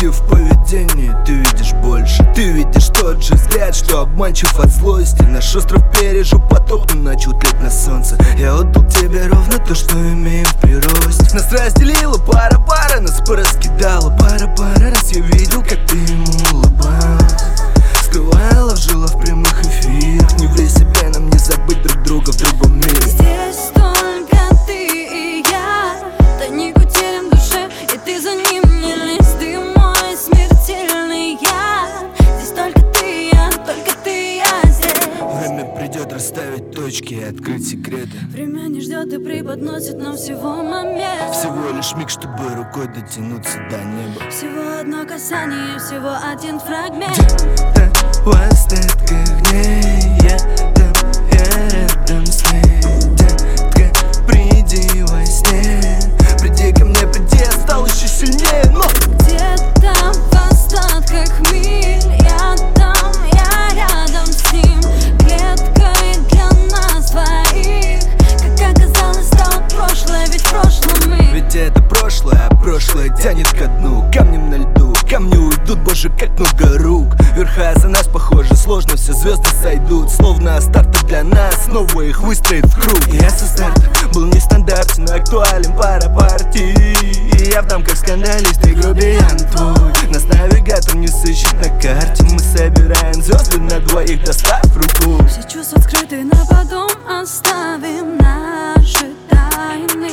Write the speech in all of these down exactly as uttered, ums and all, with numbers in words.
И в поведении ты видишь больше. Ты видишь тот же взгляд, что обманчив от злости. Наш остров пережил потоп, но начал тлеть на солнце. Я отдал тебе ровно то, что имеем в приросте. Нас разделила пара-пара, нас пораскидала пара-пара раз я видел, как ты ему улыбалась. Скрывала, жила в прямых эфирах. Не ври себе, нам не забыть друг друга в другом мире. Здесь только ты и я, тайник утерян в душе, и ты за ним не лезь. Ты мой смертельный яд. Здесь только ты и я, только ты и я здесь. Время придет расставить точки и открыть секреты. Время не ждет и преподносит нам всего момент. Всего лишь миг, чтобы рукой дотянуться до неба. Всего одно касание, всего один фрагмент. Где-то в остатках дней я там, я рядом с ней. Детка, приди во сне. Приди ко мне, приди, я стал еще сильнее, но Где-то в остатках миль я там, я рядом с ним. Клеткой для нас двоих. Как оказалось, стало прошлое, ведь в прошлом мы. ведь это прошлое, а прошлое тянет ко дну. Камнем на льду, камни уйдут, боже, как много рук. Верха за нас похоже, сложно, все звезды сойдут. Словно старты для нас, снова их выстроит в круг. Я со старта был нестандартен, но актуален, пара партий. И я в рамках скандалист и грубиян твой. Нас навигатор не сыщет на карте. Мы собираем звезды на двоих, достав руку. Все чувства скрытые на потом оставим наши тайны.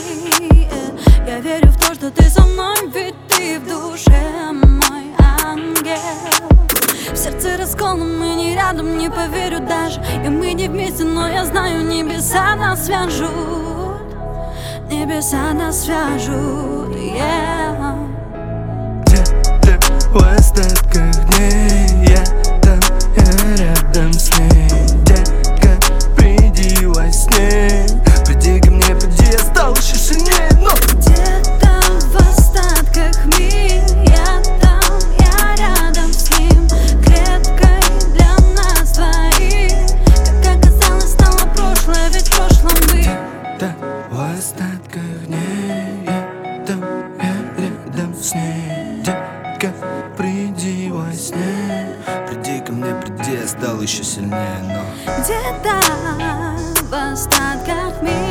Я верю в то, что ты со мной, ведь ты в душе мой ангел. В сердце раскол, но мы не рядом, не поверю даже. И мы не вместе, но я знаю, небеса нас свяжут. Небеса нас свяжут, yeah. Где-то в остатках дней я там, я рядом с ней. Детка, приди во сне. Приди ко мне, приди, я стал еще сильнее, но Где-то в остатках миль я там, я рядом с ним. Клеткой для нас двоих. Как оказалось, стало прошлое, ведь в прошлом мы. где-то в остатках дней я там, я рядом с ней. Детка, приди во сне. Приди ко мне, приди, я стал еще сильнее, но Где-то в остатках миль